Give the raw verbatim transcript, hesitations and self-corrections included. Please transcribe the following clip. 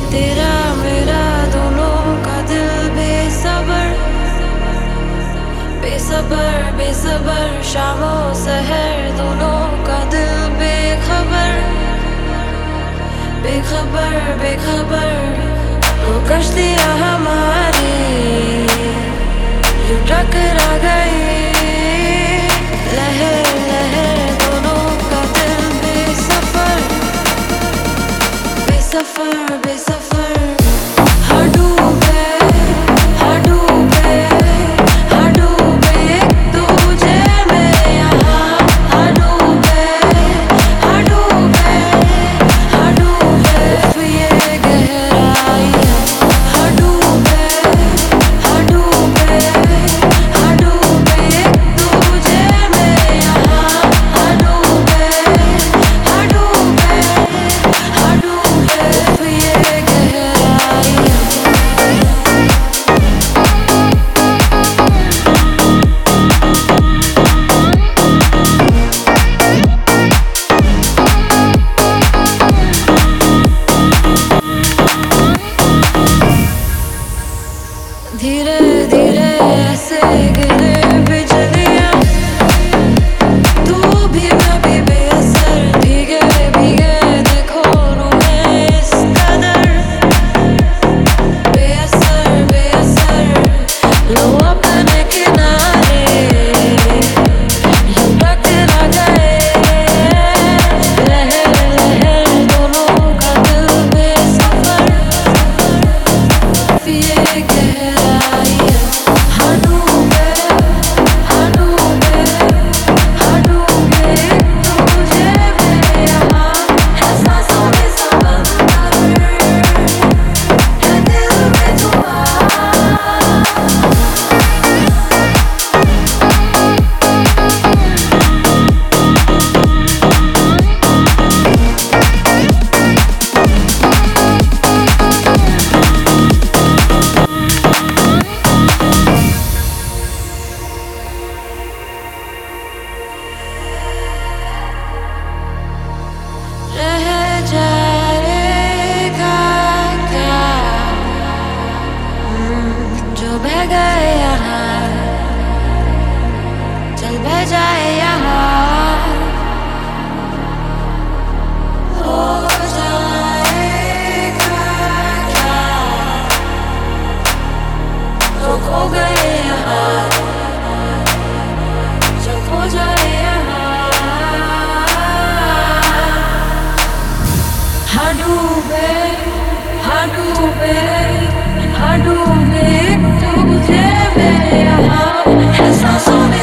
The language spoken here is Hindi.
तेरा मेरा दोनों का दिल बेसबर बेसबर बेसबर शामो सहर दोनों का दिल बेखबर बेखबर बेखबर वो कश्तियाँ हमारी यूं टकरा गई लहर लहर दोनों का दिल बेसफर बेसफर बेसफर हाँ डूबे हाँ डूबे हाँ डूबे एक दूजे में यहाँ हाँ डूबे हाँ डूबे हाँ डूबे उफ ये गहराई हाँ डूबे हाँ डूबे हाँ डूबे एक दूजे में यहाँ हाँ डूबे हाँ डूबे हाँ डूबे उफ ये गहराई धीरे धीरे ऐसे गिरे बिजलियां तू भी मैं भी बेअसर भीगे भीगे देखो रूहें इस कदर बेअसर बेअसर लो अपने किनारे यूं टकरा गए लहर लहर दोनों का दिल बेसफर ये गहराई हाँ डूबे हाँ डूबे हाँ डूबे एक दूजे में यहाँ है सांसों में समंदर है दिल में तूफान रह जाएगा क्या हम्म, जो बह गए यहाँ चल बह जाए यहाँ हो जाएगा क्या जो खो गए यहाँ जो खो जाए यहाँ हाँ डूबे हाँ डूबे हाँ डूबे एक दूजे में यहाँ है सांसों में